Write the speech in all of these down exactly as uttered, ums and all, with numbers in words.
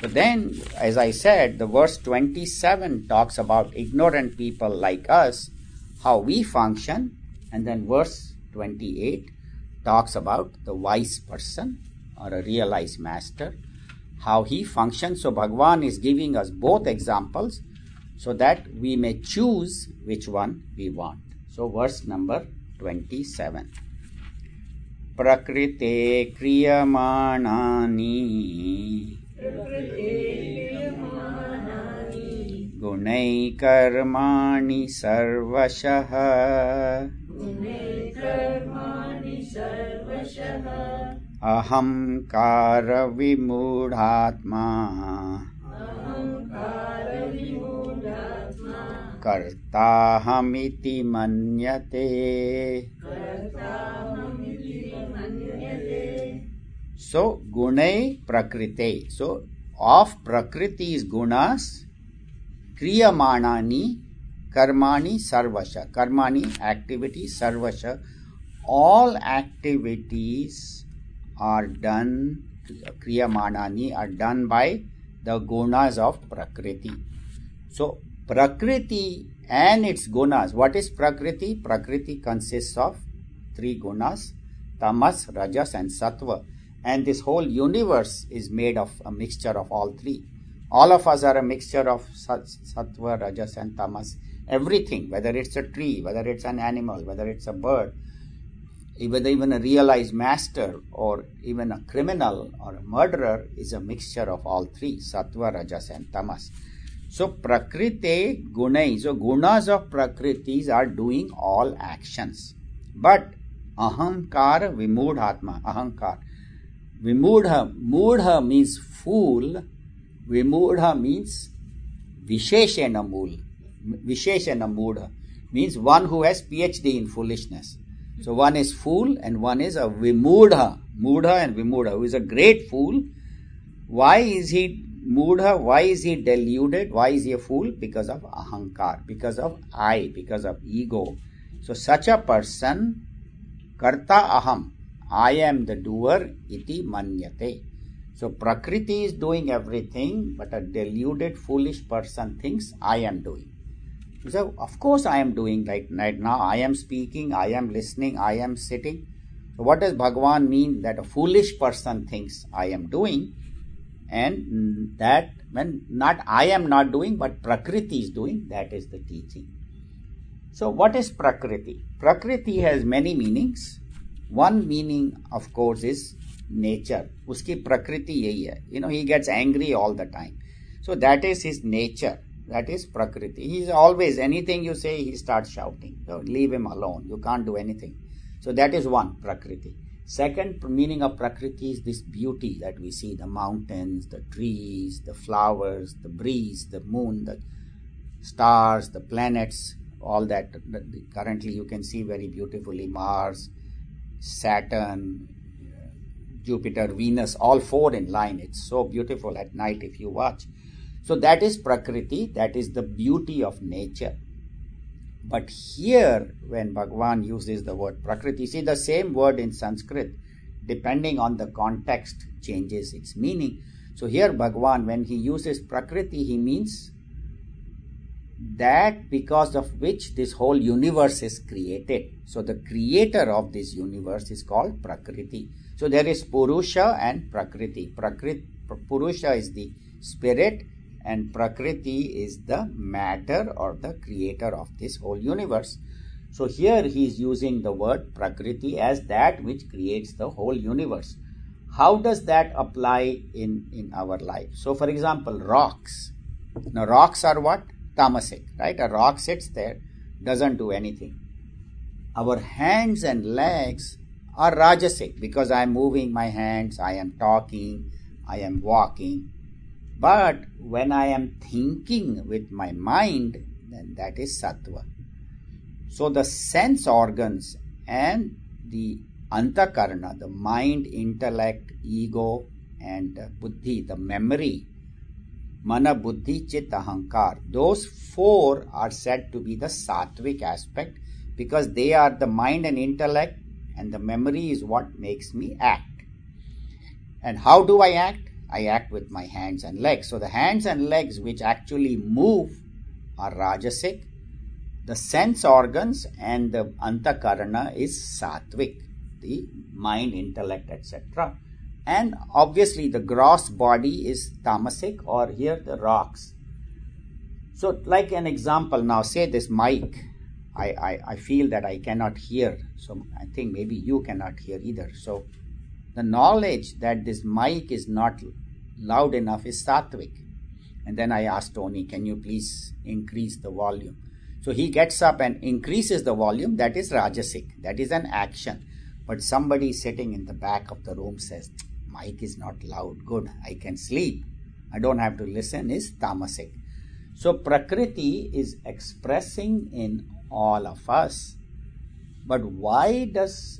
So then, as I said, the verse twenty-seven talks about ignorant people like us, how we function, and then verse twenty-eight talks about the wise person or a realized master, how he functions. So Bhagavan is giving us both examples so that we may choose which one we want. So verse number twenty-seven. Prakrite kriyamanani gunai karmani sarvashah ahamkara vimudhatma kartahamiti manyate. So, gunai prakrite. So, of Prakriti's gunas, kriyamanani, karmani sarvasha. Karmani, activity, sarvasha. All activities are done, kriyamanani, are done by the gunas of Prakriti. So, Prakriti and its gunas. What is Prakriti? Prakriti consists of three gunas, tamas, rajas and sattva. And this whole universe is made of a mixture of all three. All of us are a mixture of sattva, rajas and tamas. Everything, whether it's a tree, whether it's an animal, whether it's a bird, whether even a realized master or even a criminal or a murderer, is a mixture of all three, sattva, rajas and tamas. So Prakriti gunai, so gunas of Prakritis are doing all actions. But ahamkara vimudhatma, ahankar. Vimudha, mudha means fool, vimudha means visheshena mool, visheshena mudha, means one who has PhD in foolishness. So one is fool and one is a vimudha, mudha and vimudha, who is a great fool. Why is he mudha? Why is he deluded? Why is he a fool? Because of ahankar, because of I, because of ego. So such a person, karta aham, I am the doer, iti manyate. So Prakriti is doing everything, but a deluded, foolish person thinks I am doing. So of course I am doing, like right now I am speaking, I am listening, I am sitting. So what does Bhagavan mean that a foolish person thinks I am doing? And that when not I am not doing, but Prakriti is doing, that is the teaching. So what is Prakriti? Prakriti has many meanings. One meaning, of course, is nature. Uski Prakriti yahi hai. You know, he gets angry all the time. So that is his nature. That is Prakriti. He is always, anything you say, he starts shouting. So leave him alone. You can't do anything. So that is one, Prakriti. Second meaning of Prakriti is this beauty that we see, the mountains, the trees, the flowers, the breeze, the moon, the stars, the planets, all that. Currently you can see very beautifully Mars, Saturn, Jupiter, Venus, all four in line. It's so beautiful at night if you watch. So that is Prakriti, that is the beauty of nature. But here, when Bhagavan uses the word Prakriti, see the same word in Sanskrit, depending on the context, changes its meaning. So here Bhagavan, when he uses Prakriti, he means that because of which this whole universe is created. So the creator of this universe is called Prakriti. So there is Purusha and Prakriti. Prakriti, Purusha is the spirit and Prakriti is the matter or the creator of this whole universe. So here he is using the word Prakriti as that which creates the whole universe. How does that apply in, in our life? So for example, rocks. Now rocks are what? Tamasic, right? A rock sits there, doesn't do anything. Our hands and legs are Rajasic because I am moving my hands, I am talking, I am walking. But when I am thinking with my mind, then that is Sattva. So the sense organs and the Antakarna, the mind, intellect, ego and Buddhi, the memory, Mana, Buddhi, Chit, Ahankar, those four are said to be the Sattvic aspect because they are the mind and intellect and the memory is what makes me act. And how do I act? I act with my hands and legs. So the hands and legs which actually move are Rajasic. The sense organs and the Antakarana is Sattvic, the mind, intellect, et cetera. And obviously the gross body is Tamasic, or here the rocks. So like an example, now say this mic, I, I, I feel that I cannot hear. So I think maybe you cannot hear either. So the knowledge that this mic is not loud enough is Sattvic. And then I asked Tony, can you please increase the volume? So he gets up and increases the volume. That is Rajasic. That is an action. But somebody sitting in the back of the room says, mic is not loud. Good. I can sleep. I don't have to listen, is Tamasic. So Prakriti is expressing in all of us. But why does,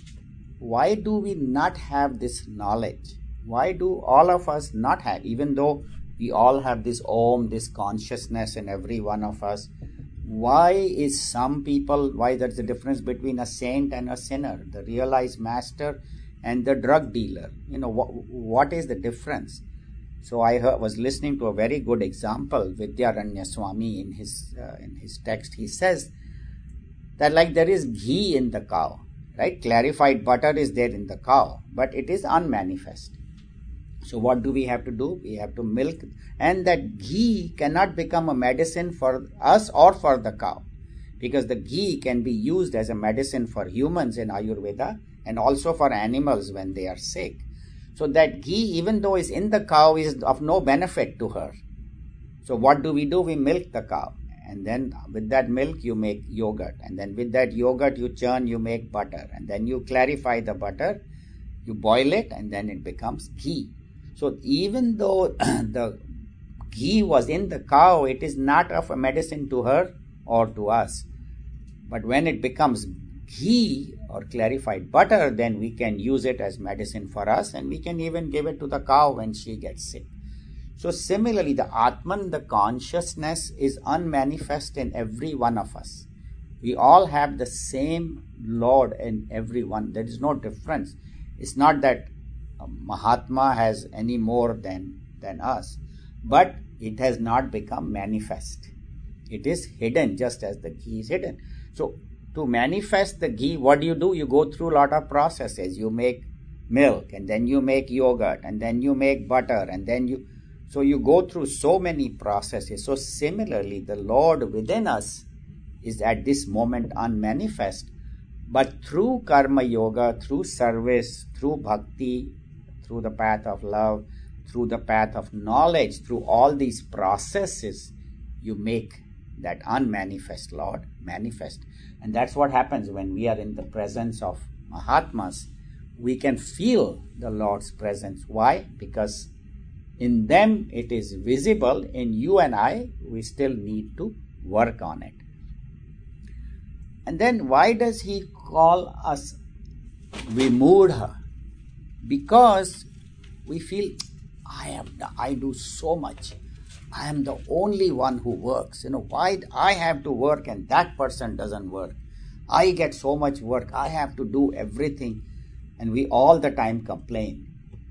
why do we not have this knowledge? Why do all of us not have, even though we all have this Om, this consciousness in every one of us? Why is some people, why there's a difference between a saint and a sinner, the realized master and the drug dealer? You know, what, what is the difference? So I heard, was listening to a very good example, Vidyaranya Swami in his, uh, in his text. He says that like there is ghee in the cow, right? Clarified butter is there in the cow, but it is unmanifest. So what do we have to do? We have to milk, and that ghee cannot become a medicine for us or for the cow, because the ghee can be used as a medicine for humans in Ayurveda and also for animals when they are sick. So that ghee, even though is in the cow, is of no benefit to her. So what do we do? We milk the cow, and then with that milk you make yogurt, and then with that yogurt you churn, you make butter, and then you clarify the butter, you boil it, and then it becomes ghee. So even though the ghee was in the cow, it is not of a medicine to her or to us. But when it becomes ghee or clarified butter, then we can use it as medicine for us, and we can even give it to the cow when she gets sick. So similarly, the Atman, the consciousness, is unmanifest in every one of us. We all have the same Lord in every one. There is no difference. It's not that Mahatma has any more than, than us, but it has not become manifest. It is hidden, just as the ghee is hidden. So to manifest the ghee, what do you do? You go through a lot of processes. You make milk, and then you make yogurt, and then you make butter, and then you... So you go through so many processes. So similarly, the Lord within us is at this moment unmanifest. But through karma yoga, through service, through bhakti, through the path of love, through the path of knowledge, through all these processes, you make that unmanifest Lord manifest. And that's what happens when we are in the presence of Mahatmas. We can feel the Lord's presence. Why? Because in them it is visible. In you and I, we still need to work on it. And then why does he call us Vimudha? Because we feel, I am, I do so much. I am the only one who works. You know, why I have to work and that person doesn't work? I get so much work. I have to do everything. And we all the time complain.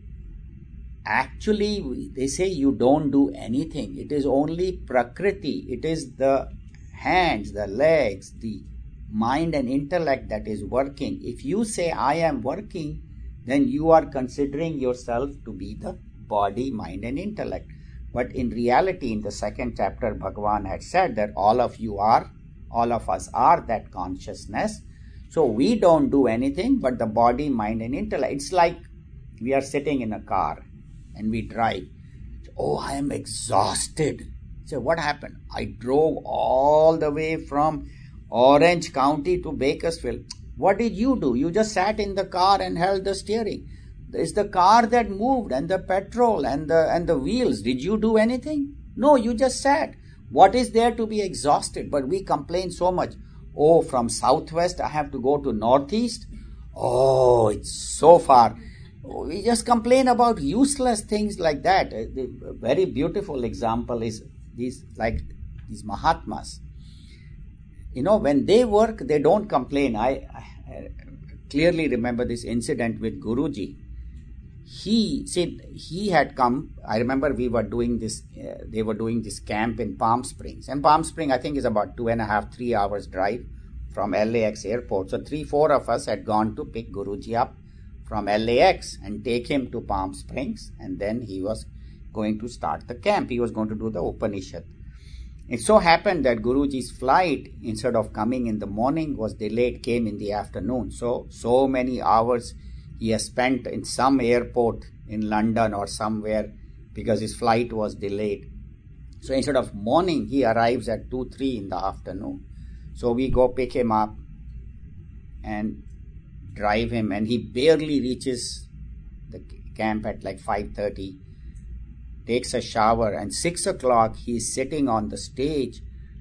Actually, they say you don't do anything. It is only Prakriti. It is the hands, the legs, the mind and intellect that is working. If you say I am working, then you are considering yourself to be the body, mind and intellect. But in reality, in the second chapter, Bhagavan had said that all of you are, all of us are that consciousness. So we don't do anything but the body, mind and intellect. It's like we are sitting in a car and we drive. Oh, I am exhausted. So what happened? I drove all the way from Orange County to Bakersfield. What did you do? You just sat in the car and held the steering. It's the car that moved, and the petrol and the and the wheels. Did you do anything? No, you just sat. What is there to be exhausted? But we complain so much. Oh, from southwest I have to go to northeast. Oh, it's so far. We just complain about useless things like that. A very beautiful example is these, like these Mahatmas. You know, when they work, they don't complain. I, I clearly remember this incident with Guruji. he said he had come. I remember we were doing this, uh, they were doing this camp in Palm Springs. And Palm Springs, I think, is about two and a half, three hours drive from L A X airport. So three, four of us had gone to pick Guruji up from L A X and take him to Palm Springs. And then he was going to start the camp. He was going to do the Upanishad. It so happened that Guruji's flight, instead of coming in the morning, was delayed, came in the afternoon. So, so many hours he has spent in some airport in London or somewhere because his flight was delayed. So instead of morning, he arrives at two, three in the afternoon. So we go pick him up and drive him, and he barely reaches the camp at like five thirty. Takes a shower, and six o'clock he is sitting on the stage.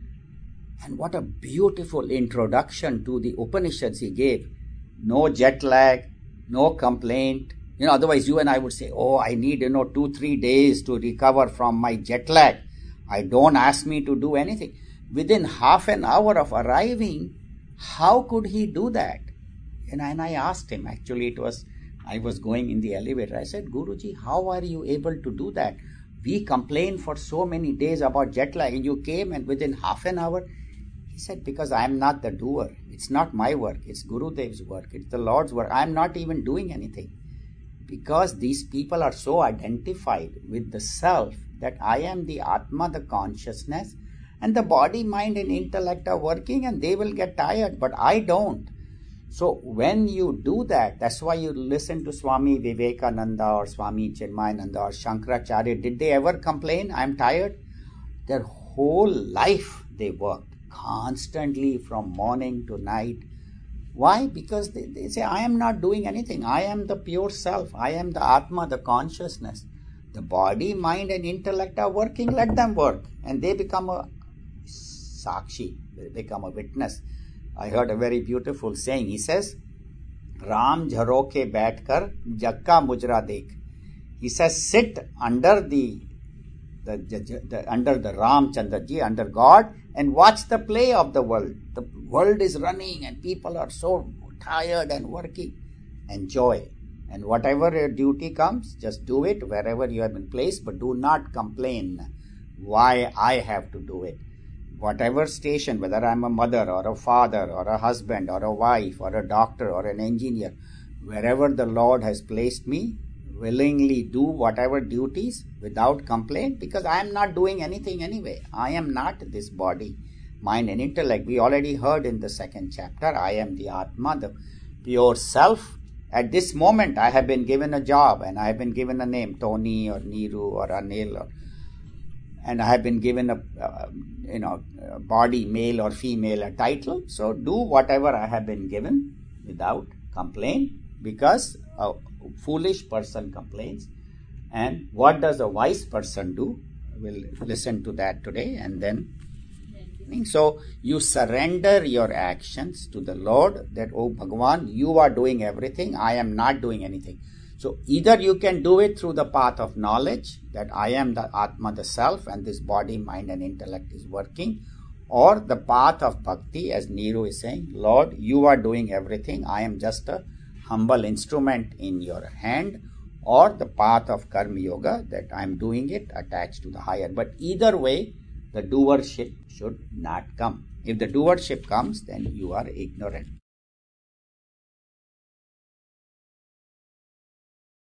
And what a beautiful introduction to the Upanishads he gave. No jet lag, no complaint. You know, otherwise you and I would say, oh, I need, you know, two, three days to recover from my jet lag. I don't ask me to do anything. Within half an hour of arriving, how could he do that? And I, and I asked him, actually it was, I was going in the elevator. I said, Guruji, how are you able to do that? We complained for so many days about jet lag, and you came and within half an hour. He said, because I am not the doer. It's not my work. It's Gurudev's work. It's the Lord's work. I am not even doing anything. Because these people are so identified with the self that I am the Atma, the consciousness, and the body, mind and intellect are working, and they will get tired, but I don't. So when you do that, that's why you listen to Swami Vivekananda or Swami Chinmayananda or Shankaracharya. Did they ever complain, I'm tired? Their whole life they worked constantly from morning to night. Why? Because they, they say, I am not doing anything. I am the pure self. I am the Atma, the consciousness. The body, mind and intellect are working. Let them work. And they become a sakshi. They become a witness. I heard a very beautiful saying. He says, Ram jharoke baitkar jakka mujra dekh. He says, sit under the, the, the, the under the Ram Chandraji, under God, and watch the play of the world. The world is running and people are so tired and working. Enjoy. And whatever your duty comes, just do it wherever you have been placed, but do not complain why I have to do it. Whatever station, whether I'm a mother or a father or a husband or a wife or a doctor or an engineer, wherever the Lord has placed me, willingly do whatever duties without complaint, because I am not doing anything anyway. I am not this body, mind and intellect. We already heard in the second chapter, I am the Atma, the pure self. At this moment, I have been given a job and I have been given a name, Tony or Neeru or Anil, or, and I have been given a, uh, you know, a body, male or female, a title. So do whatever I have been given without complaint, because a foolish person complains. And what does a wise person do? We'll listen to that today. And then, so you surrender your actions to the Lord, that, oh Bhagavan, you are doing everything, I am not doing anything. So either you can do it through the path of knowledge, that I am the Atma, the self, and this body, mind and intellect is working, or the path of bhakti, as Neeru is saying, Lord, you are doing everything, I am just a humble instrument in your hand, or the path of karma yoga, that I am doing it attached to the higher. But either way, the doership should not come. If the doership comes, then you are ignorant.